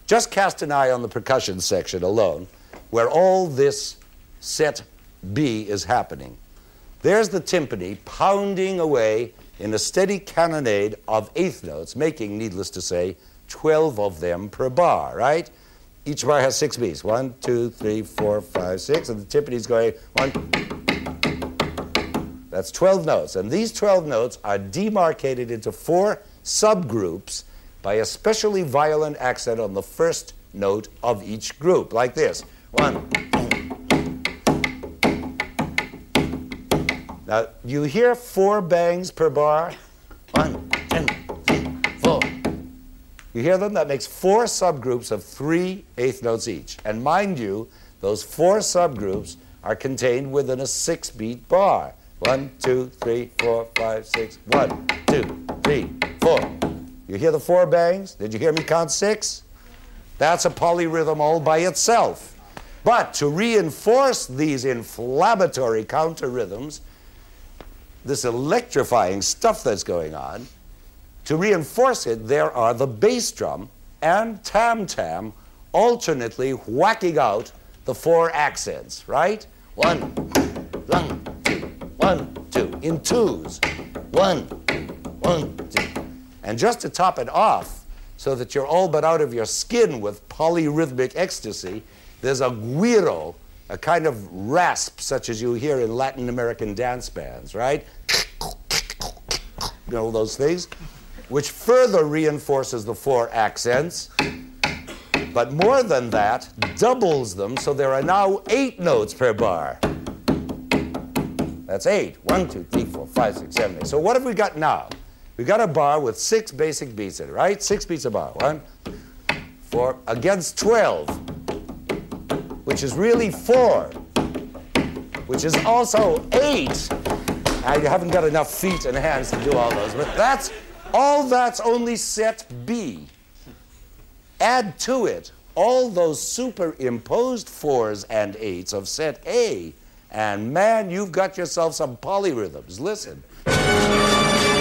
Just cast an eye on the percussion section alone, where all this set B is happening. There's the timpani pounding away in a steady cannonade of eighth notes, making, needless to say, 12 of them per bar, right? Each bar has 6 beats. 1, 2, 3, 4, 5, 6, and the timpani's going 1. That's 12 notes, and these 12 notes are demarcated into 4 subgroups by a specially violent accent on the first note of each group, like this. 1. Now, you hear 4 bangs per bar? 1, 2, 3, 4. You hear them? That makes 4 subgroups of 3 eighth notes each. And mind you, those 4 subgroups are contained within a 6-beat bar. 1, 2, 3, 4, 5, 6. 1, 2, 3, 4. You hear the 4 bangs? Did you hear me count 6? That's a polyrhythm all by itself. But to reinforce these inflammatory counter rhythms, this electrifying stuff that's going on, to reinforce it, there are the bass drum and tam-tam alternately whacking out the 4 accents, right? 1, 1, 2, 1, 2, in twos. 1, 1, 2. And just to top it off, so that you're all but out of your skin with polyrhythmic ecstasy, there's a guiro, a kind of rasp such as you hear in Latin American dance bands, right? You know those things? Which further reinforces the 4 accents, but more than that, doubles them, so there are now 8 notes per bar. That's 8. 1, 2, 3, 4, 5, 6, 7, 8. So what have we got now? We've got a bar with 6 basic beats in it, right? 6 beats a bar. 1, 4, against 12, which is really 4, which is also 8. I haven't got enough feet and hands to do all those, but that's only set B. Add to it all those superimposed 4s and 8s of set A, and man, you've got yourself some polyrhythms. Listen.